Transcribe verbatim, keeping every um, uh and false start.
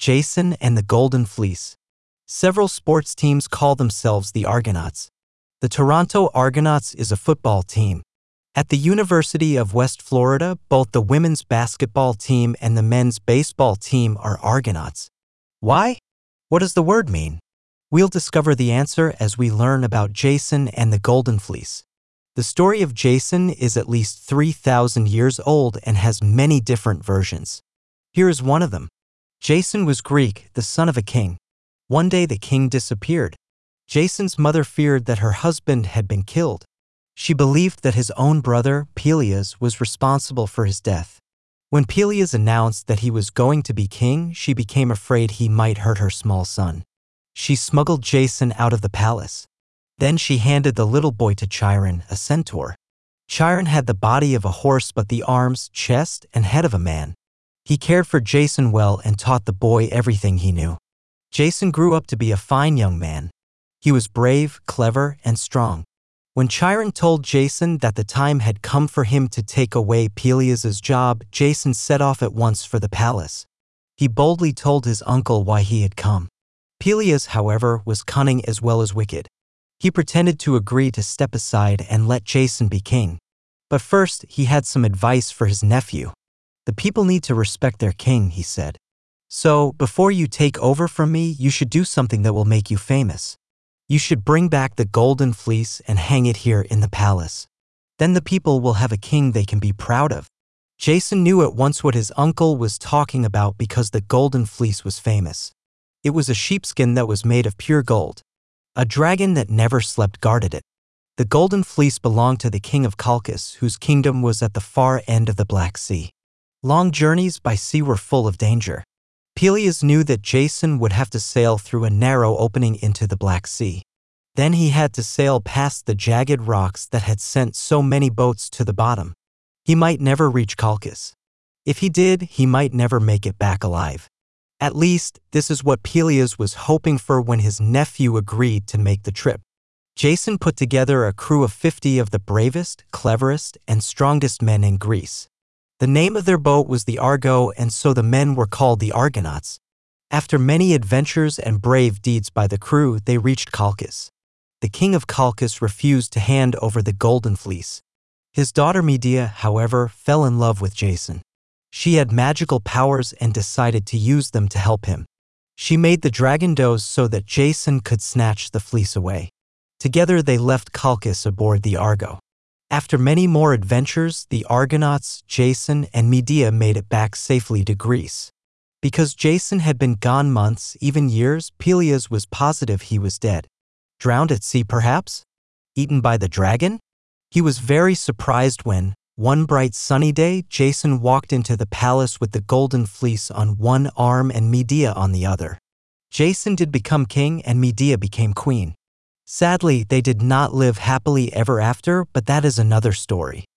Jason and the Golden Fleece. Several sports teams call themselves the Argonauts. The Toronto Argonauts is a football team. At the University of West Florida, both the women's basketball team and the men's baseball team are Argonauts. Why? What does the word mean? We'll discover the answer as we learn about Jason and the Golden Fleece. The story of Jason is at least three thousand years old and has many different versions. Here is one of them. Jason was Greek, the son of a king. One day the king disappeared. Jason's mother feared that her husband had been killed. She believed that his own brother, Peleus, was responsible for his death. When Peleus announced that he was going to be king, she became afraid he might hurt her small son. She smuggled Jason out of the palace. Then she handed the little boy to Chiron, a centaur. Chiron had the body of a horse but the arms, chest, and head of a man. He cared for Jason well and taught the boy everything he knew. Jason grew up to be a fine young man. He was brave, clever, and strong. When Chiron told Jason that the time had come for him to take away Peleus's job, Jason set off at once for the palace. He boldly told his uncle why he had come. Peleus, however, was cunning as well as wicked. He pretended to agree to step aside and let Jason be king. But first, he had some advice for his nephew. The people need to respect their king, he said. So, before you take over from me, you should do something that will make you famous. You should bring back the Golden Fleece and hang it here in the palace. Then the people will have a king they can be proud of. Jason knew at once what his uncle was talking about because the Golden Fleece was famous. It was a sheepskin that was made of pure gold. A dragon that never slept guarded it. The Golden Fleece belonged to the king of Colchis, whose kingdom was at the far end of the Black Sea. Long journeys by sea were full of danger. Peleus knew that Jason would have to sail through a narrow opening into the Black Sea. Then he had to sail past the jagged rocks that had sent so many boats to the bottom. He might never reach Colchis. If he did, he might never make it back alive. At least, this is what Peleus was hoping for when his nephew agreed to make the trip. Jason put together a crew of fifty of the bravest, cleverest, and strongest men in Greece. The name of their boat was the Argo, and so the men were called the Argonauts. After many adventures and brave deeds by the crew, they reached Colchis. The king of Colchis refused to hand over the Golden Fleece. His daughter Medea, however, fell in love with Jason. She had magical powers and decided to use them to help him. She made the dragon doze so that Jason could snatch the fleece away. Together they left Colchis aboard the Argo. After many more adventures, the Argonauts, Jason, and Medea made it back safely to Greece. Because Jason had been gone months, even years, Peleus was positive he was dead. Drowned at sea, perhaps? Eaten by the dragon? He was very surprised when, one bright sunny day, Jason walked into the palace with the Golden Fleece on one arm and Medea on the other. Jason did become king and Medea became queen. Sadly, they did not live happily ever after, but that is another story.